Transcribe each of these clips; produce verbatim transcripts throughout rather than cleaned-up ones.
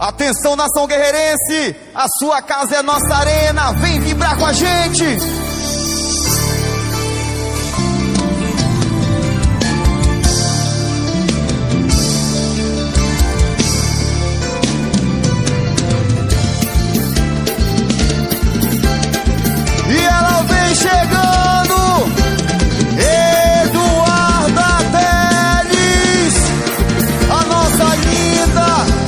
Atenção, nação guerreirense, a sua casa é nossa arena, vem vibrar com a gente. E ela vem chegando, Eduarda Teles, a nossa linda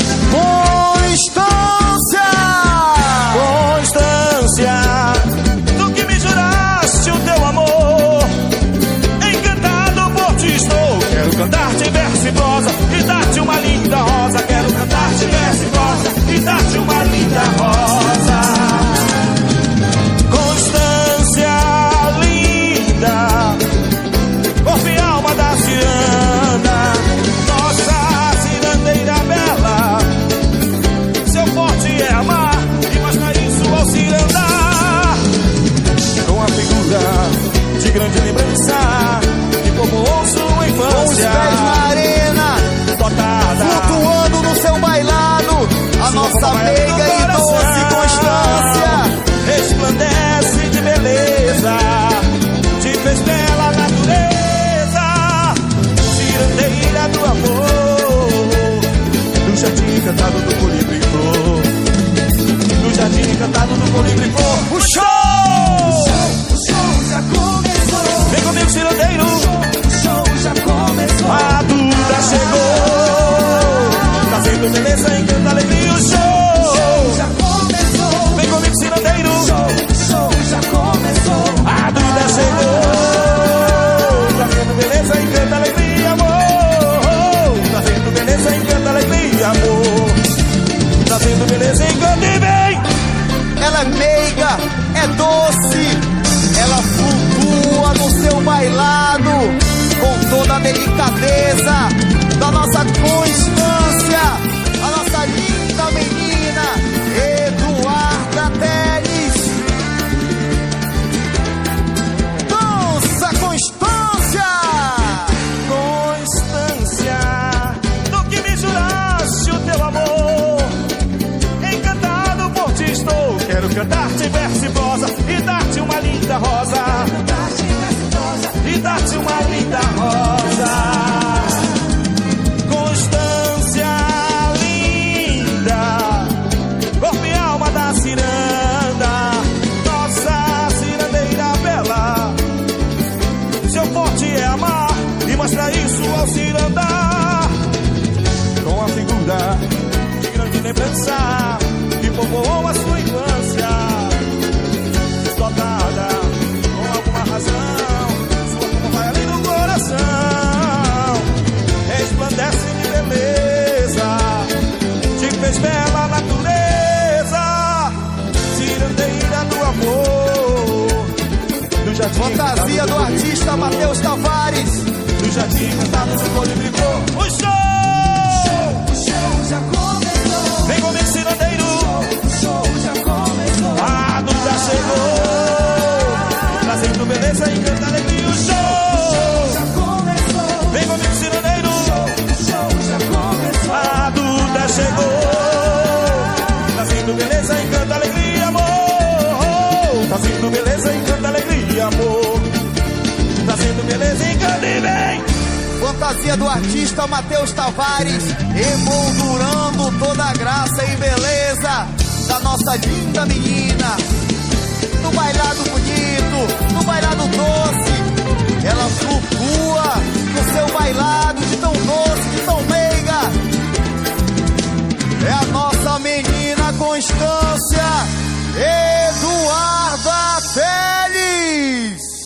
Constância. Constância, tu que me juraste o teu amor, encantado por ti estou. Quero cantar-te verso e prosa e dar-te uma linda rosa. Quero cantar-te verso e prosa e dar-te uma linda rosa. Constância linda, corpo e alma da ciranda, nossa cirandeira bela. Seu forte é amar e mostra isso ao cirandar. Com a figura de grande lembrança que povoou sua infância. Com os pés na arena, dotada, flutuando no seu bailado, a nossa meiga e doce Constância resplandece de beleza, te fez bela natureza, cirandeira do amor, no jardim encantado do colibri flor, no jardim encantado do colibri flor. O show! O show, o show já começou. Vem comigo, cirandeiro. O show, o show já começou. A Duda chegou, trazendo beleza, encanta, alegria. O show, o show já começou. Vem comigo, cirandeiro. O show, o show já começou. A Duda chegou, trazendo beleza, encanta, alegria, amor. Trazendo beleza, encanta, alegria, amor. Trazendo beleza, encanta e vem. Ela é meiga, é doce, ela flutua no seu bailado, com toda a delicadeza da nossa Constância, a nossa linda menina, Eduarda Teles. Dança, Constância! Constância, tu que me juraste o teu amor, encantado por ti estou. Quero cantar-te verso e prosa e dar-te uma linda rosa. Cantar-te verso e prosa E dar-te uma linda rosa. Constância linda, corpo e alma da ciranda, nossa cirandeira bela. Seu forte é amar e mostra isso ao cirandar. Com a figura de grande lembrança que povoou a sua infância, dotada com alguma razão, sua como vai ali no coração, resplandece de beleza, te fez bela natureza, cirandeira do amor, do jardim Fantasia do artista Matheus Tavares, do jardim cantado no colibri flor. O show! O show já começou. Vem comigo, cirandeiro. O show já começou. A Duda chegou, trazendo beleza, encanta, alegria. O show Já começou. vem comigo, cirandeiro. O show já começou. A Duda chegou, trazendo beleza, encanta, alegria, amor. Trazendo beleza, encanta, alegria, amor. Trazendo beleza, encanta e vem. fantasia do artista Matheus Tavares, emoldurando toda a graça e beleza da nossa linda menina. No bailado bonito, no bailado doce, ela flutua no seu bailado de tão doce, de tão meiga. É a nossa menina Constância, Eduarda Teles.